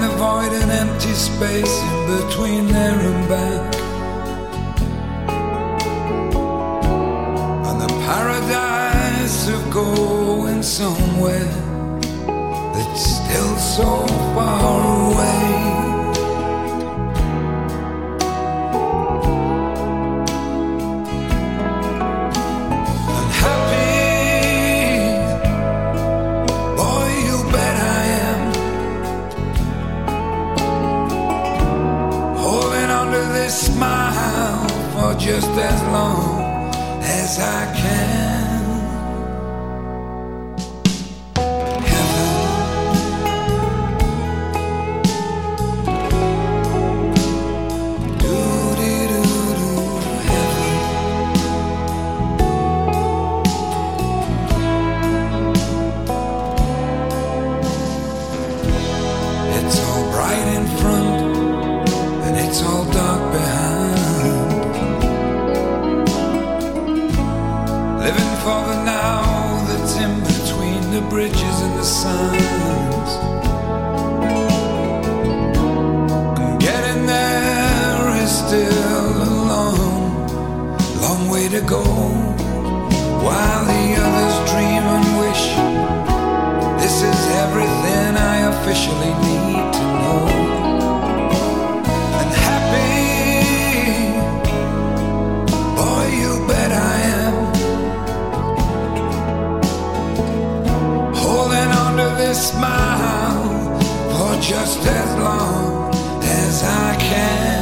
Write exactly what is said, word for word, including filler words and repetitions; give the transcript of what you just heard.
the void and empty space in between there and back, and the paradise of going somewhere that's still so far away. And happy, boy, you bet I am, holding on to this smile for just as long as I can. In front and it's all dark behind, living for the now that's in between the bridges and the signs, and getting there is still a long, long way to go, while the others dream and wish this is everything I officially need to know. And happy, boy, you bet I am, holding on to this smile for just as long as I can.